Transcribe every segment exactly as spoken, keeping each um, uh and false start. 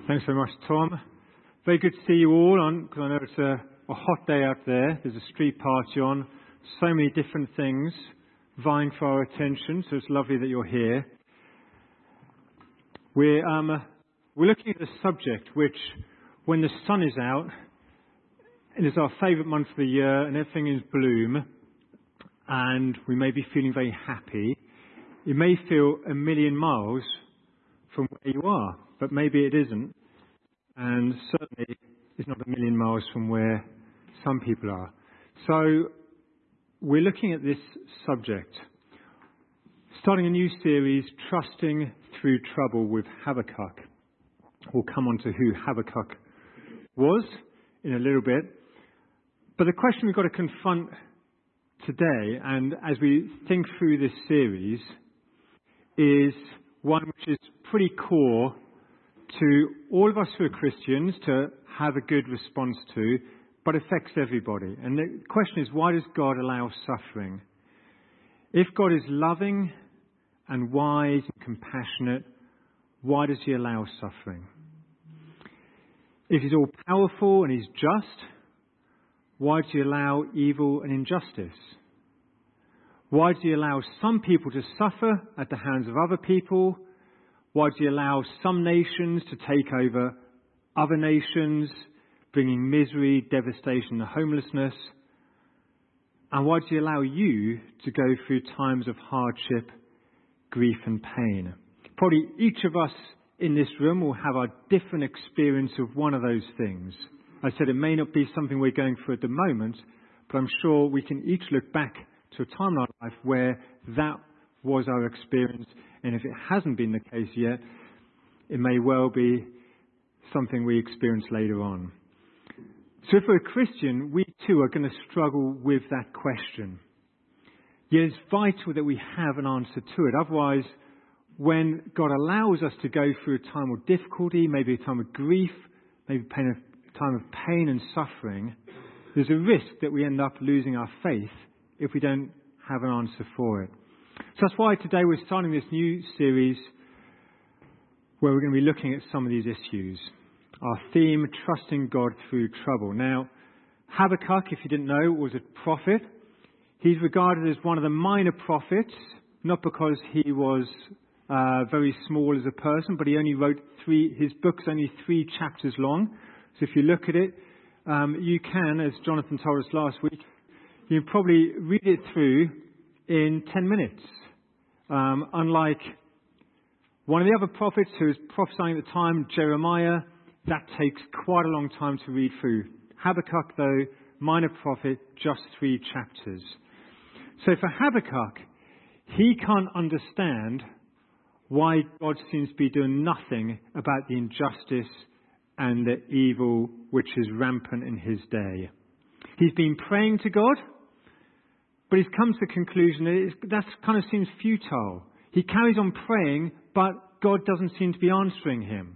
Thanks very much, Tom. Very good to see you all on, because I know it's a, a hot day out there. There's a street party on. So many different things vying for our attention, so it's lovely that you're here. We're, um, we're looking at a subject which, when the sun is out, it is our favourite month of the year and everything is bloom, and we may be feeling very happy. You may feel a million miles from where you are, but maybe it isn't. And certainly it's not a million miles from where some people are. So we're looking at this subject, starting a new series, Trusting Through Trouble with Habakkuk. We'll come on to who Habakkuk was in a little bit. But the question we've got to confront today, and as we think through this series, is one which is pretty core to all of us who are Christians to have a good response to, but affects everybody. And the question is, why does God allow suffering? If God is loving and wise and compassionate, why does he allow suffering? If he's all powerful and he's just, why does he allow evil and injustice? Why does he allow some people to suffer at the hands of other people? Why does he allow some nations to take over other nations, bringing misery, devastation and homelessness? And why does he allow you to go through times of hardship, grief and pain? Probably each of us in this room will have a different experience of one of those things. I said it may not be something we're going through at the moment, but I'm sure we can each look back to a time in our life where that was our experience. And if it hasn't been the case yet, it may well be something we experience later on. So if we're a Christian, we too are going to struggle with that question. Yet it's vital that we have an answer to it. Otherwise, when God allows us to go through a time of difficulty, maybe a time of grief, maybe a time of pain and suffering, there's a risk that we end up losing our faith if we don't have an answer for it. So that's why today we're starting this new series where we're going to be looking at some of these issues. Our theme, Trusting God Through Trouble. Now, Habakkuk, if you didn't know, was a prophet. He's regarded as one of the minor prophets, not because he was uh, very small as a person, but he only wrote three, his book's only three chapters long. So if you look at it, um, you can, as Jonathan told us last week, you can probably read it through in ten minutes. Um, unlike one of the other prophets who was prophesying at the time, Jeremiah, that takes quite a long time to read through. Habakkuk, though, minor prophet, just three chapters. So for Habakkuk, he can't understand why God seems to be doing nothing about the injustice and the evil which is rampant in his day. He's been praying to God, but he's come to the conclusion that that kind of seems futile. He carries on praying, but God doesn't seem to be answering him.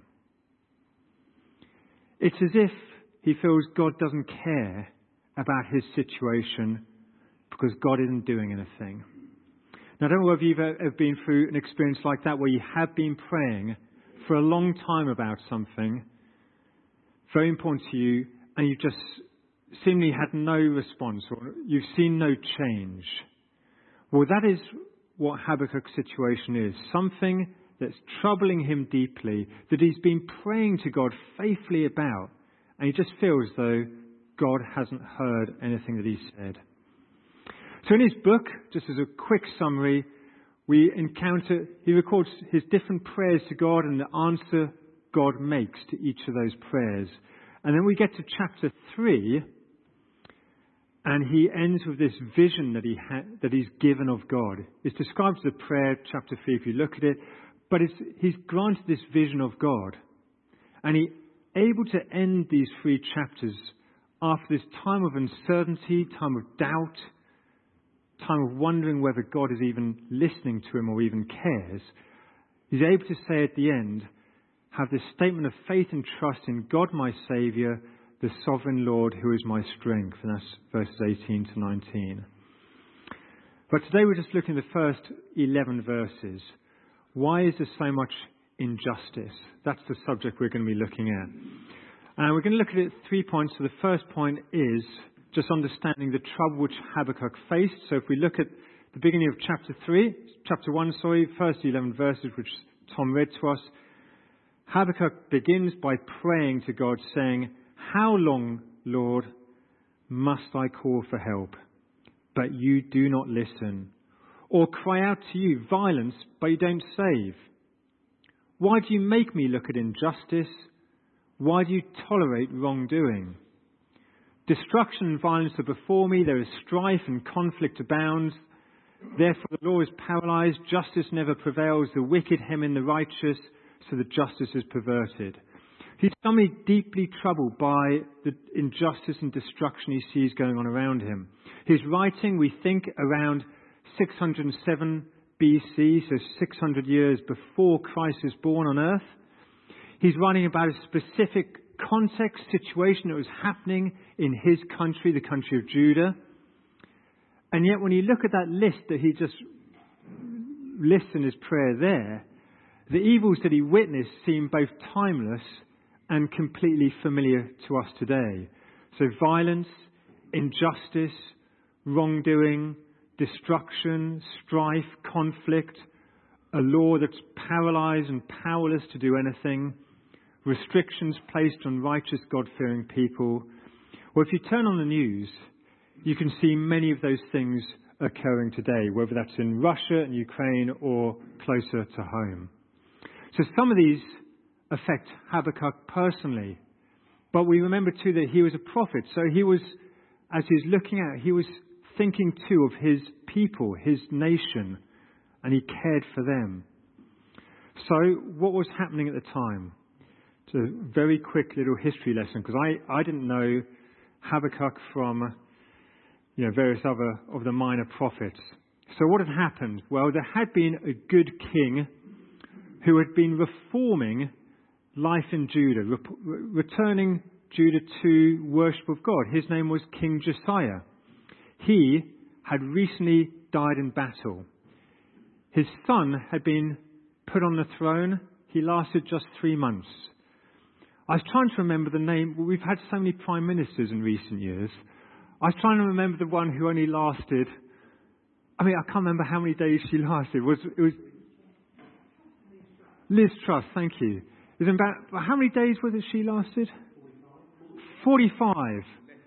It's as if he feels God doesn't care about his situation because God isn't doing anything. Now, I don't know whether you've ever been through an experience like that where you have been praying for a long time about something very important to you and you just seemingly had no response, or you've seen no change. Well, that is what Habakkuk's situation is. Something that's troubling him deeply, that he's been praying to God faithfully about, and he just feels as though God hasn't heard anything that he said. So in his book, just as a quick summary, we encounter, he records his different prayers to God and the answer God makes to each of those prayers. And then we get to chapter three, and he ends with this vision that he ha- that he's given of God. It's described as a prayer, chapter three, if you look at it. But it's, he's granted this vision of God. And he's able to end these three chapters after this time of uncertainty, time of doubt, time of wondering whether God is even listening to him or even cares. He's able to say at the end, have this statement of faith and trust in God my Saviour, the sovereign Lord who is my strength. And that's verses eighteen to nineteen. But today we're just looking at the first eleven verses. Why is there so much injustice. That's the subject we're going to be looking at. And we're going to look at it at three points. So the first point is just understanding the trouble which Habakkuk faced. So if we look at the beginning of chapter three, chapter one, sorry, first eleven verses, which Tom read to us, Habakkuk begins by praying to God, saying, "How long, Lord, must I call for help, but you do not listen? Or cry out to you violence, but you don't save? Why do you make me look at injustice? Why do you tolerate wrongdoing? Destruction and violence are before me. There is strife and conflict abounds. Therefore the law is paralyzed. Justice never prevails. The wicked hem in the righteous, so that justice is perverted." He's suddenly deeply troubled by the injustice and destruction he sees going on around him. He's writing, we think, around six hundred seven B C, so six hundred years before Christ is born on earth. He's writing about a specific context, situation that was happening in his country, the country of Judah. And yet when you look at that list that he just lists in his prayer there, the evils that he witnessed seem both timeless and completely familiar to us today. So violence, injustice, wrongdoing, destruction, strife, conflict, a law that's paralyzed and powerless to do anything, restrictions placed on righteous, God-fearing people. Well, if you turn on the news, you can see many of those things occurring today, whether that's in Russia and Ukraine or closer to home. So some of these affect Habakkuk personally, but we remember too that he was a prophet. So he was, as he's looking at, he was thinking too of his people, his nation, and he cared for them. So what was happening at the time? It's a very quick little history lesson, because I, I didn't know Habakkuk from you know various other of the minor prophets. So what had happened? Well, there had been a good king who had been reforming life in Judah, rep- returning Judah to worship of God. His name was King Josiah. He had recently died in battle. His son had been put on the throne. He lasted just three months. I was trying to remember the name. We've had so many prime ministers in recent years. I was trying to remember the one who only lasted, I mean, I can't remember how many days she lasted. It was, it was Liz Truss, thank you. It was about, how many days was it she lasted? forty-five.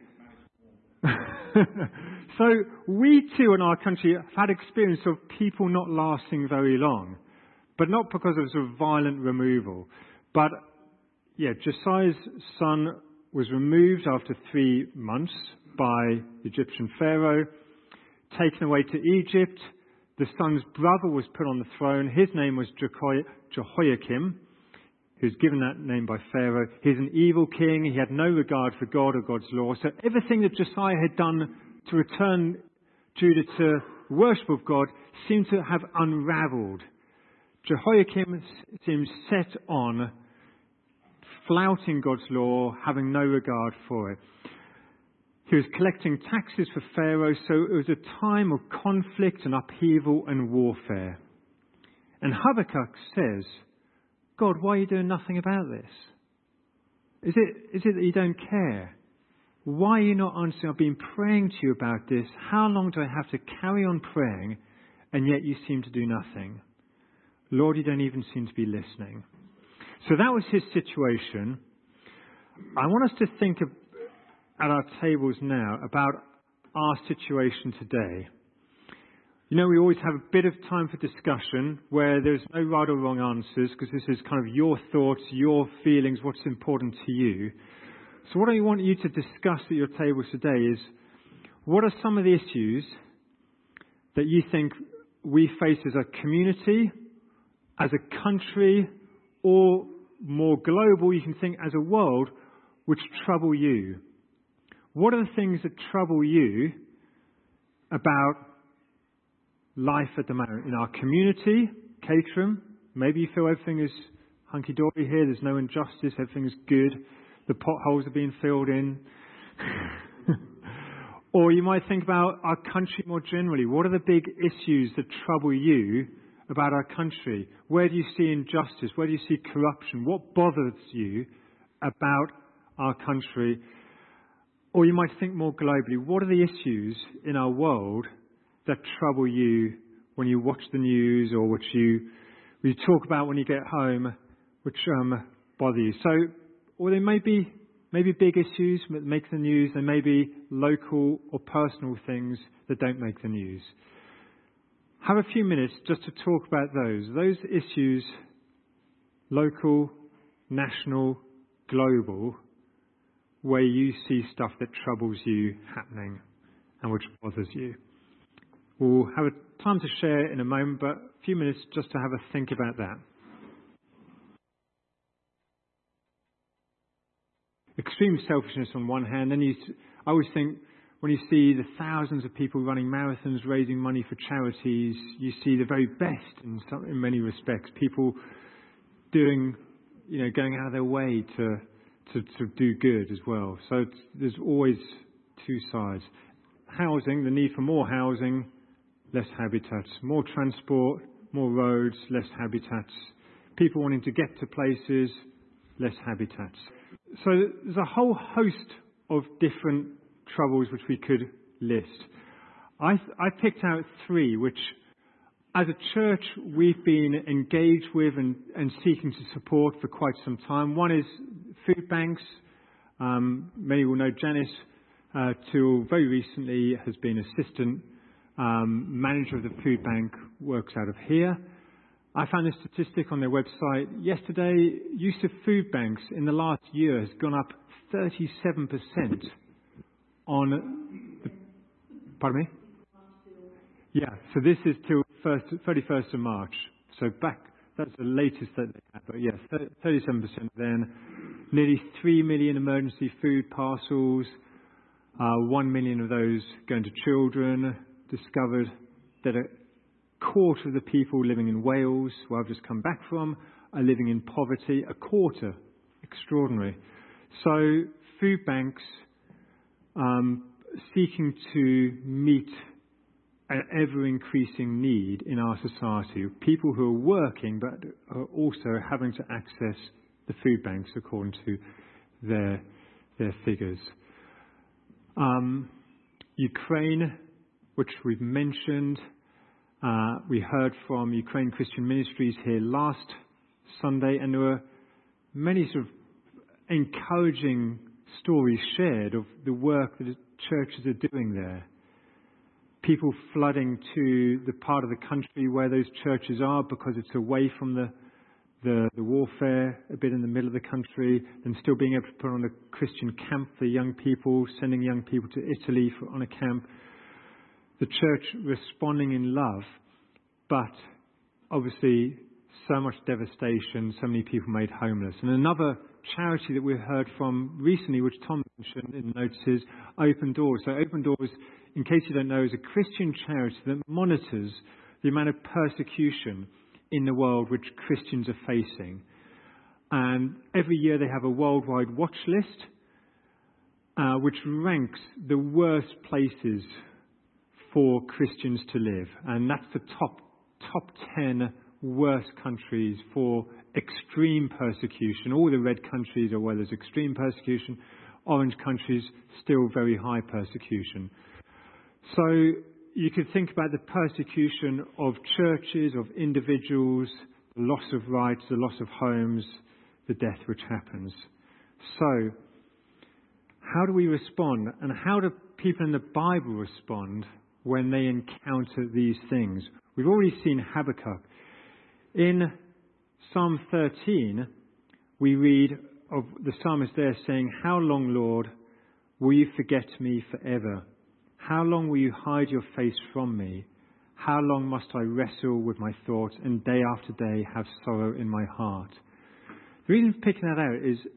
So we too in our country have had experience of people not lasting very long, but not because of sort of violent removal. But yeah, Josiah's son was removed after three months by the Egyptian Pharaoh, taken away to Egypt. The son's brother was put on the throne. His name was Jehoiakim, who's given that name by Pharaoh. He's an evil king. He had no regard for God or God's law. So everything that Josiah had done to return Judah to worship of God seemed to have unraveled. Jehoiakim seemed set on flouting God's law, having no regard for it. He was collecting taxes for Pharaoh, so it was a time of conflict and upheaval and warfare. And Habakkuk says, God, why are you doing nothing about this? Is it, is it that you don't care? Why are you not answering? I've been praying to you about this. How long do I have to carry on praying, and yet you seem to do nothing? Lord, you don't even seem to be listening. So that was his situation. I want us to think of, at our tables now about our situation today. You know, we always have a bit of time for discussion where there's no right or wrong answers, because this is kind of your thoughts, your feelings, what's important to you. So what I want you to discuss at your tables today is, what are some of the issues that you think we face as a community, as a country, or more global, you can think as a world, which trouble you? What are the things that trouble you about life at the moment in our community, Caterham? Maybe you feel everything is hunky-dory here, there's no injustice, everything is good, the potholes are being filled in. Or you might think about our country more generally. What are the big issues that trouble you about our country? Where do you see injustice? Where do you see corruption? What bothers you about our country? Or you might think more globally, what are the issues in our world that trouble you when you watch the news, or which you, you talk about when you get home, which um, bother you? So, or there may be maybe big issues that make the news. There may be local or personal things that don't make the news. Have a few minutes just to talk about those. Those issues, local, national, global, where you see stuff that troubles you happening and which bothers you. We'll have a time to share in a moment, but a few minutes just to have a think about that. Extreme selfishness on one hand, then you, I always think when you see the thousands of people running marathons, raising money for charities, you see the very best in, some, in many respects. People doing, you know, going out of their way to to, to do good as well. So it's, there's always two sides. Housing, the need for more housing, less habitats. More transport, more roads, less habitats. People wanting to get to places, less habitats. So there's a whole host of different troubles which we could list. I, I picked out three which, as a church, we've been engaged with and, and seeking to support for quite some time. One is food banks. Um, many will know Janice, uh, till very recently, has been assistant um, manager of the food bank, works out of here. I found a statistic on their website yesterday. Use of food banks in the last year has gone up thirty-seven percent on the, pardon me? Yeah, so this is till thirty-first of March. So back, that's the latest that they had. But yes, thirty-seven percent then. Nearly three million emergency food parcels. Uh, one million of those going to children. Discovered that a quarter of the people living in Wales, where I've just come back from, are living in poverty. A quarter. Extraordinary. So food banks um, seeking to meet an ever-increasing need in our society. People who are working but are also having to access the food banks according to their, their figures. Um, Ukraine, which we've mentioned. Uh, we heard from Ukraine Christian Ministries here last Sunday, and there were many sort of encouraging stories shared of the work that churches are doing there. People flooding to the part of the country where those churches are because it's away from the, the, the warfare, a bit in the middle of the country, and still being able to put on a Christian camp for young people, sending young people to Italy for, on a camp. The church responding in love, but obviously so much devastation, so many people made homeless. And another charity that we heard from recently, which Tom mentioned in the notes, is Open Doors. So Open Doors, in case you don't know, is a Christian charity that monitors the amount of persecution in the world which Christians are facing. And every year they have a worldwide watch list, uh, which ranks the worst places for Christians to live. And that's the top top ten worst countries for extreme persecution. All the red countries are where there's extreme persecution. Orange countries, still very high persecution. So you could think about the persecution of churches, of individuals, the loss of rights, the loss of homes, the death which happens. So how do we respond? And how do people in the Bible respond when they encounter these things? We've already seen Habakkuk. In Psalm thirteen, we read of the psalmist there saying, "How long, Lord, will you forget me forever? How long will you hide your face from me? How long must I wrestle with my thoughts and day after day have sorrow in my heart?" The reason for picking that out is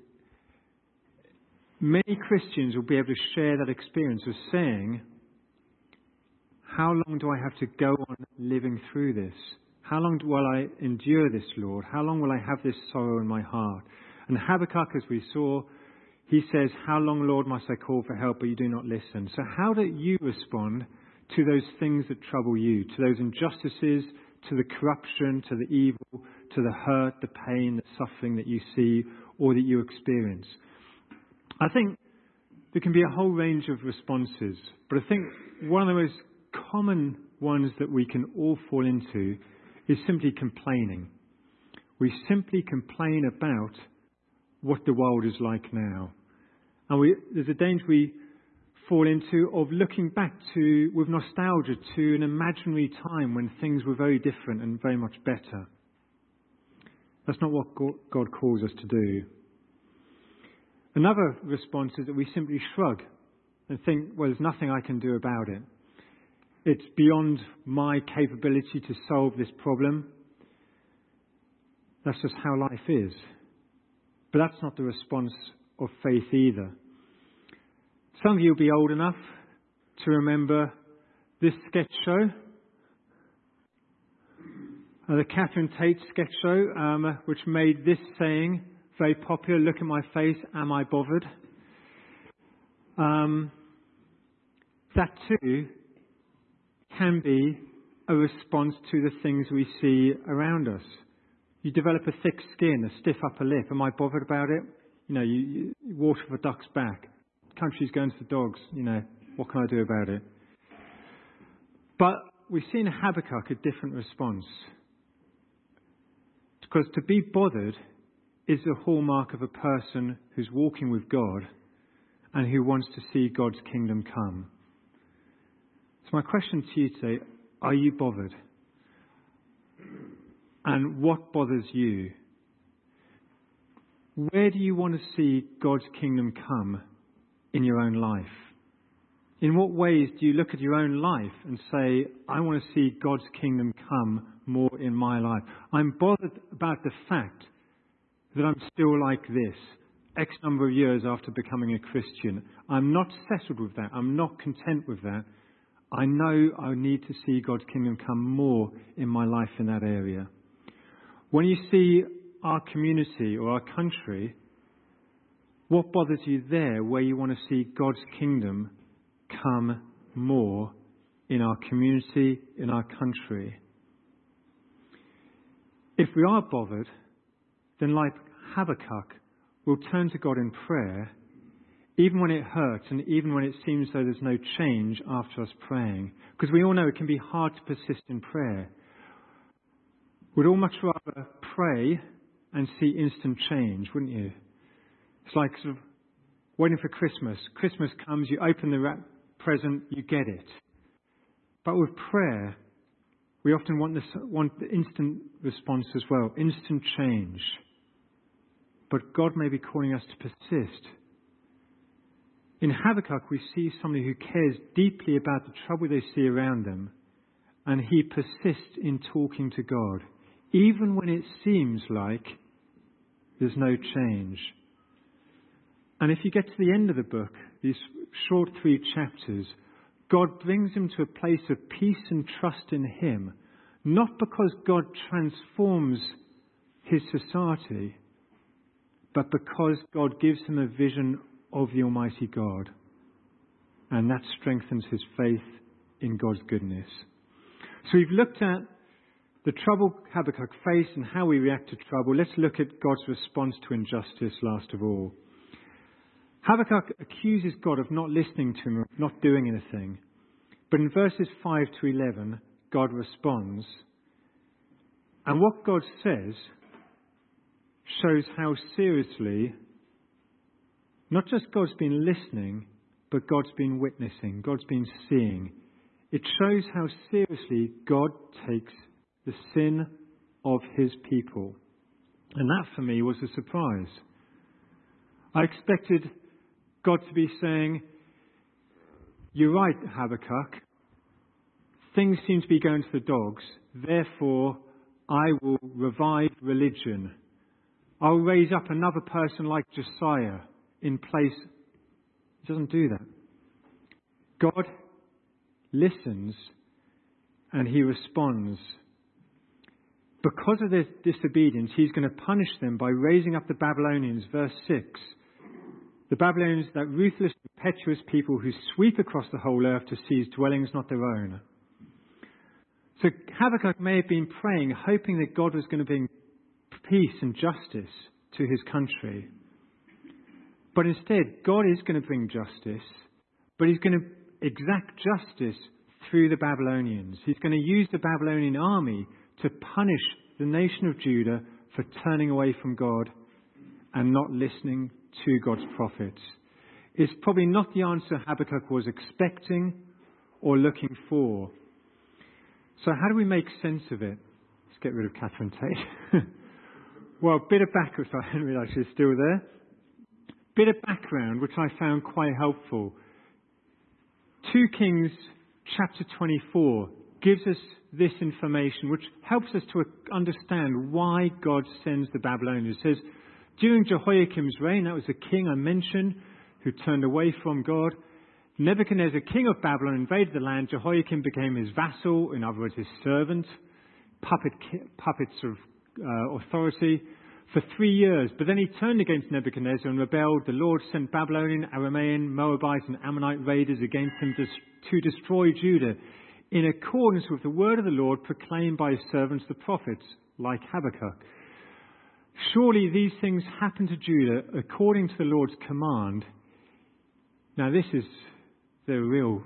many Christians will be able to share that experience of saying, how long do I have to go on living through this? How long will I endure this, Lord? How long will I have this sorrow in my heart? And Habakkuk, as we saw, he says, "How long, Lord, must I call for help, but you do not listen?" So how do you respond to those things that trouble you, to those injustices, to the corruption, to the evil, to the hurt, the pain, the suffering that you see or that you experience? I think there can be a whole range of responses, but I think one of the most common ones that we can all fall into is simply complaining. We simply complain about what the world is like now. And we, there's a danger we fall into of looking back to, with nostalgia, to an imaginary time when things were very different and very much better. That's not what God calls us to do. Another response is that we simply shrug and think, well, there's nothing I can do about it. It's beyond my capability to solve this problem. That's just how life is. But that's not the response of faith either. Some of you will be old enough to remember this sketch show, uh, the Catherine Tate sketch show, um, which made this saying very popular: "Look at my face, am I bothered?" Um, that too can be a response to the things we see around us. You develop a thick skin, a stiff upper lip. Am I bothered about it? You know, you, you water for duck's back. Country's going to the dogs. You know, what can I do about it? But we see in Habakkuk a different response. Because to be bothered is the hallmark of a person who's walking with God and who wants to see God's kingdom come. So my question to you today, are you bothered? And what bothers you? Where do you want to see God's kingdom come in your own life? In what ways do you look at your own life and say, I want to see God's kingdom come more in my life? I'm bothered about the fact that I'm still like this, X number of years after becoming a Christian. I'm not settled with that. I'm not content with that. I know I need to see God's kingdom come more in my life in that area. When you see our community or our country, what bothers you there where you want to see God's kingdom come more in our community, in our country? If we are bothered, then like Habakkuk, we'll turn to God in prayer, even when it hurts and even when it seems though there's no change after us praying. Because we all know it can be hard to persist in prayer. We'd all much rather pray and see instant change, wouldn't you? It's like sort of waiting for Christmas. Christmas comes, you open the wrap present, you get it. But with prayer, we often want this, want the instant response as well, instant change. But God may be calling us to persist. In Habakkuk, we see somebody who cares deeply about the trouble they see around them, and he persists in talking to God, even when it seems like there's no change. And if you get to the end of the book, these short three chapters, God brings him to a place of peace and trust in him, not because God transforms his society, but because God gives him a vision of the Almighty God. And that strengthens his faith in God's goodness. So we've looked at the trouble Habakkuk faced and how we react to trouble. Let's look at God's response to injustice last of all. Habakkuk accuses God of not listening to him, of not doing anything. But in verses five to eleven, God responds. And what God says shows how seriously, not just God's been listening, but God's been witnessing, God's been seeing. It shows how seriously God takes the sin of his people. And that for me was a surprise. I expected God to be saying, you're right, Habakkuk. Things seem to be going to the dogs. Therefore, I will revive religion. I'll raise up another person like Josiah in place. He doesn't do that. God listens and he responds. Because of their disobedience, he's going to punish them by raising up the Babylonians, verse six. The Babylonians, that ruthless, impetuous people who sweep across the whole earth to seize dwellings not their own. So Habakkuk may have been praying, hoping that God was going to bring peace and justice to his country. But instead, God is going to bring justice, but he's going to exact justice through the Babylonians. He's going to use the Babylonian army to punish the nation of Judah for turning away from God and not listening to God's prophets. It's probably not the answer Habakkuk was expecting or looking for. So how do we make sense of it? Let's get rid of Catherine Tate. Well, a bit of background. Sorry, I didn't realise she was still there. Bit of background, which I found quite helpful. Second Kings chapter twenty-four gives us this information, which helps us to understand why God sends the Babylonians. It says, during Jehoiakim's reign, that was the king I mentioned, who turned away from God, Nebuchadnezzar, king of Babylon, invaded the land. Jehoiakim became his vassal, in other words, his servant, puppet, puppets of uh, authority, for three years. But then he turned against Nebuchadnezzar and rebelled. The Lord sent Babylonian, Aramean, Moabite, and Ammonite raiders against him to, to destroy Judah, in accordance with the word of the Lord proclaimed by his servants, the prophets, like Habakkuk. Surely these things happened to Judah according to the Lord's command. Now this is the real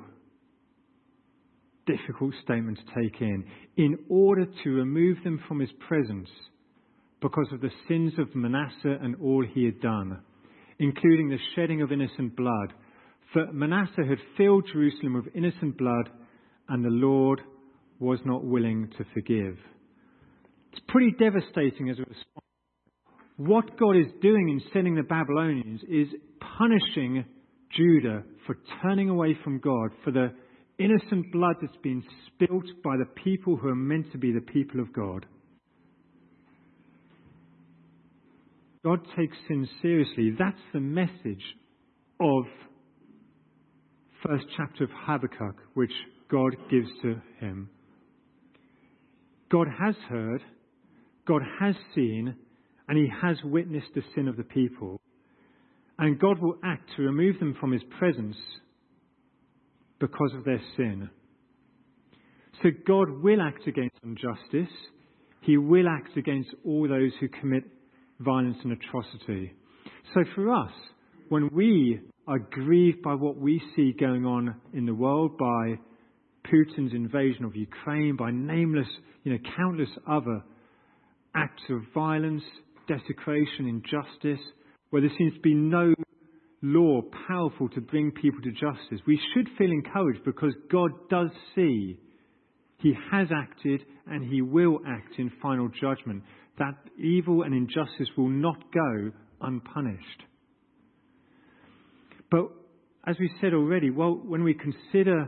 difficult statement to take in. In order to remove them from his presence because of the sins of Manasseh and all he had done, including the shedding of innocent blood. For Manasseh had filled Jerusalem with innocent blood, and the Lord was not willing to forgive. It's pretty devastating as a response. What God is doing in sending the Babylonians is punishing Judah for turning away from God, for the innocent blood that's been spilt by the people who are meant to be the people of God. God takes sin seriously. That's the message of first chapter of Habakkuk, which God gives to him. God has heard, God has seen, and he has witnessed the sin of the people. And God will act to remove them from his presence because of their sin. So God will act against injustice. He will act against all those who commit violence and atrocity. So for us, when we are grieved by what we see going on in the world, by Putin's invasion of Ukraine, by nameless, you know, countless other acts of violence, desecration, injustice, where there seems to be no law powerful to bring people to justice, we should feel encouraged because God does see. He has acted and he will act in final judgment. That evil and injustice will not go unpunished. But as we said already, well, when we consider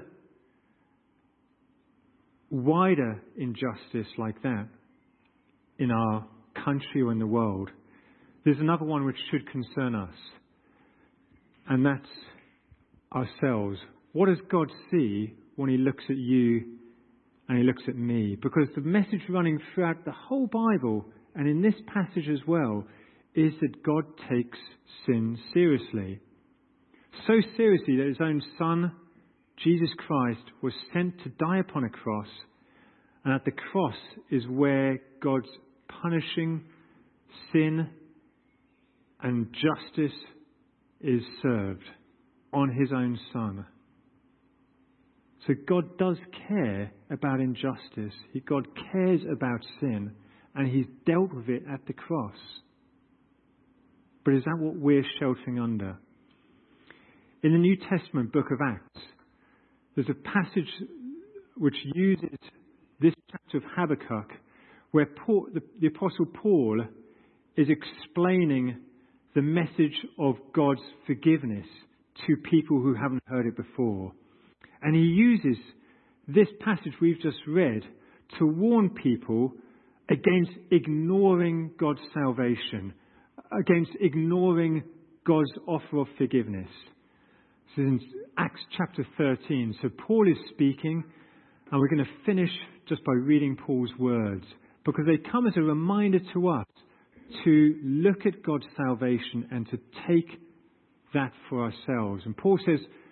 wider injustice like that in our country or in the world, there's another one which should concern us, and that's ourselves. What does God see when he looks at you and he looks at me? Because the message running throughout the whole Bible, and in this passage as well, is that God takes sin seriously. So seriously that his own Son, Jesus Christ, was sent to die upon a cross, and at the cross is where God's punishing sin and justice is served on his own Son. So God does care about injustice. He, God cares about sin, and he's dealt with it at the cross. But is that what we're sheltering under? In the New Testament book of Acts, there's a passage which uses this chapter of Habakkuk, where Paul, the, the Apostle Paul is explaining the message of God's forgiveness to people who haven't heard it before. And he uses this passage we've just read to warn people against ignoring God's salvation, against ignoring God's offer of forgiveness. This is in Acts chapter thirteen. So Paul is speaking, and we're going to finish just by reading Paul's words, because they come as a reminder to us to look at God's salvation and to take that for ourselves. And Paul says,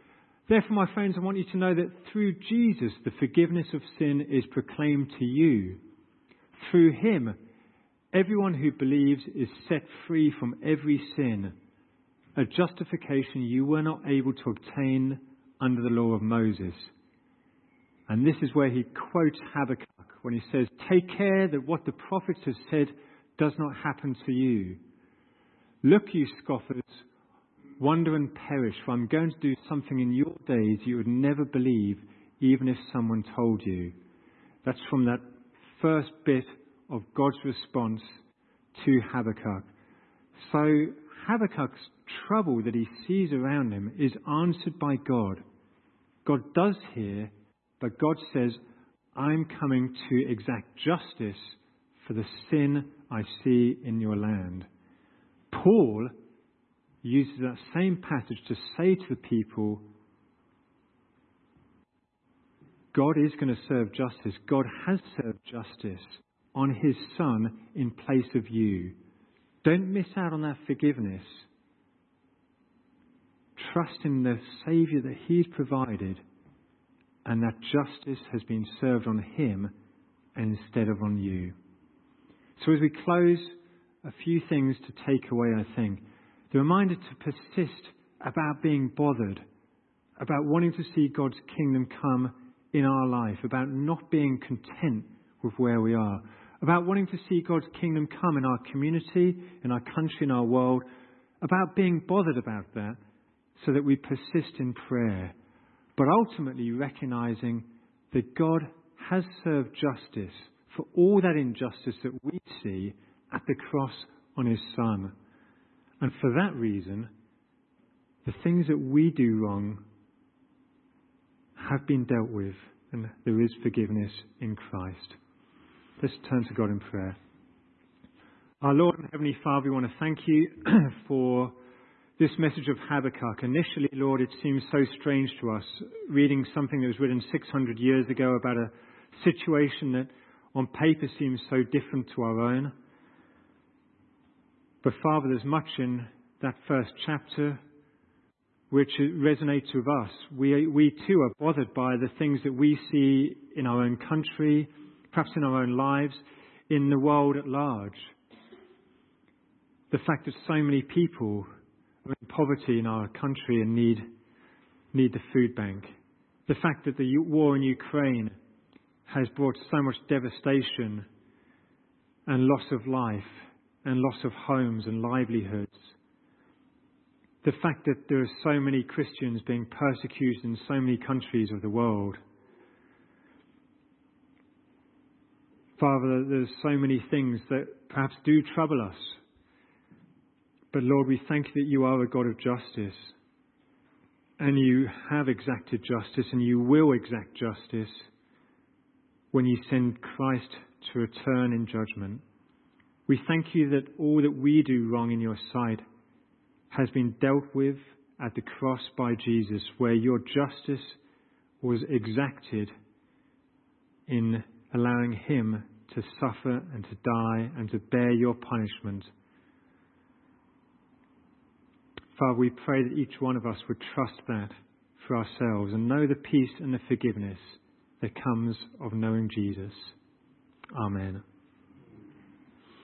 Therefore, my friends, I want you to know that through Jesus, the forgiveness of sin is proclaimed to you. Through him, everyone who believes is set free from every sin, a justification you were not able to obtain under the law of Moses. And this is where he quotes Habakkuk when he says, "Take care that what the prophets have said does not happen to you. Look, you scoffers, wonder and perish, for I'm going to do something in your days you would never believe, even if someone told you." That's from that first bit of God's response to Habakkuk. So Habakkuk's trouble that he sees around him is answered by God. God does hear, but God says, I'm coming to exact justice for the sin I see in your land. Paul uses that same passage to say to the people, God is going to serve justice. God has served justice on his Son in place of you. Don't miss out on that forgiveness. Trust in the Saviour that he's provided, and that justice has been served on him instead of on you. So as we close, a few things to take away, I think. The reminder to persist about being bothered, about wanting to see God's kingdom come in our life, about not being content with where we are, about wanting to see God's kingdom come in our community, in our country, in our world, about being bothered about that so that we persist in prayer, but ultimately recognizing that God has served justice for all that injustice that we see at the cross on his Son. And for that reason, the things that we do wrong have been dealt with, and there is forgiveness in Christ. Let's turn to God in prayer. Our Lord and Heavenly Father, we want to thank you for this message of Habakkuk. Initially, Lord, it seems so strange to us, reading something that was written six hundred years ago about a situation that on paper seems so different to our own. But Father, there's much in that first chapter which resonates with us. We, we too are bothered by the things that we see in our own country, perhaps in our own lives, in the world at large. The fact that so many people are in poverty in our country and need, need the food bank. The fact that the war in Ukraine has brought so much devastation and loss of life and loss of homes and livelihoods. The fact that there are so many Christians being persecuted in so many countries of the world. Father, there's so many things that perhaps do trouble us. But Lord, we thank you that you are a God of justice. And you have exacted justice, and you will exact justice when you send Christ to return in judgment. We thank you that all that we do wrong in your sight has been dealt with at the cross by Jesus, where your justice was exacted in allowing him to suffer and to die and to bear your punishment. Father, we pray that each one of us would trust that for ourselves and know the peace and the forgiveness that comes of knowing Jesus. Amen.